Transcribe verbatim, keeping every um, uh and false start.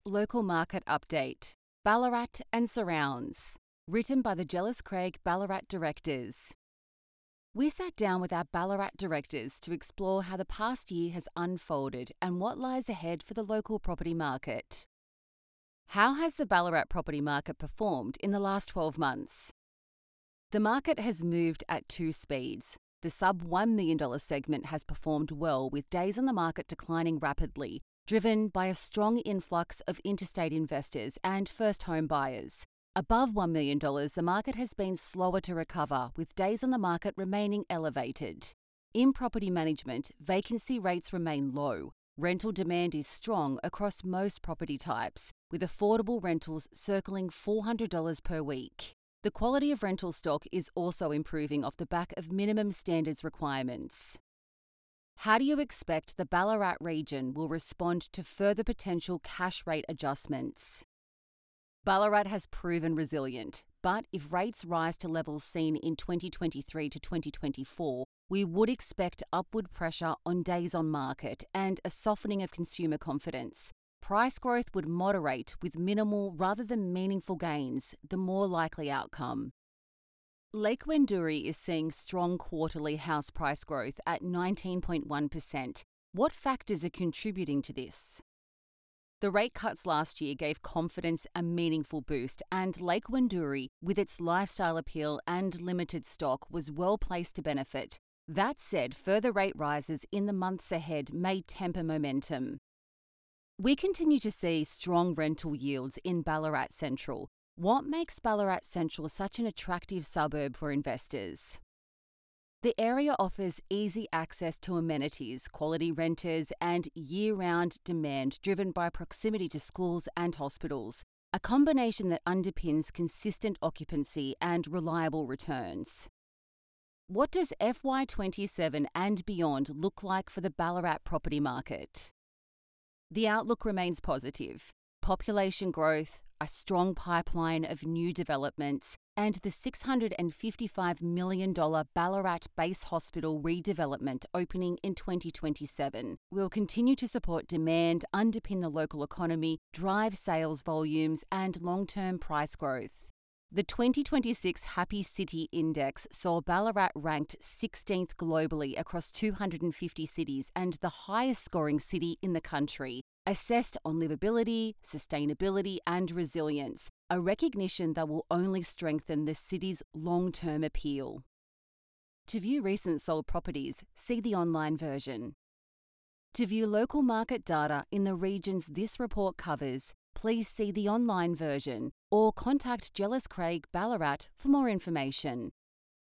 Local Market Update, Ballarat and Surrounds. Written by the Jellis Craig Ballarat Directors. We sat down with our Ballarat directors to explore how the past year has unfolded and what lies ahead for the local property market. How has the Ballarat property market performed in the last twelve months? The market has moved at two speeds. The sub one million dollars segment has performed well, with days on the market declining rapidly, driven by a strong influx of interstate investors and first home buyers. Above one million dollars, the market has been slower to recover, with days on the market remaining elevated. In property management, vacancy rates remain low. Rental demand is strong across most property types, with affordable rentals circling four hundred dollars per week. The quality of rental stock is also improving off the back of minimum standards requirements. How do you expect the Ballarat region will respond to further potential cash rate adjustments? Ballarat has proven resilient, but if rates rise to levels seen in twenty twenty-three to twenty twenty-four, we would expect upward pressure on days on market and a softening of consumer confidence. Price growth would moderate with minimal rather than meaningful gains, the more likely outcome. Lake Wendouree is seeing strong quarterly house price growth at nineteen point one percent. What factors are contributing to this? The rate cuts last year gave confidence a meaningful boost, and Lake Wendouree, with its lifestyle appeal and limited stock, was well placed to benefit. That said, further rate rises in the months ahead may temper momentum. We continue to see strong rental yields in Ballarat Central. What makes Ballarat Central such an attractive suburb for investors? The area offers easy access to amenities, quality renters, and year-round demand driven by proximity to schools and hospitals, a combination that underpins consistent occupancy and reliable returns. What does F Y twenty-seven and beyond look like for the Ballarat property market? The outlook remains positive. Population growth, a strong pipeline of new developments, and the six hundred fifty-five million dollars Ballarat Base Hospital redevelopment opening in twenty twenty-seven will continue to support demand, underpin the local economy, drive sales volumes, and long-term price growth. The twenty twenty-six Happy City Index saw Ballarat ranked sixteenth globally across two hundred fifty cities and the highest scoring city in the country, assessed on livability, sustainability, and resilience, a recognition that will only strengthen the city's long-term appeal. To view recent sold properties, see the online version. To view local market data in the regions this report covers, please see the online version or contact Jellis Craig Ballarat for more information.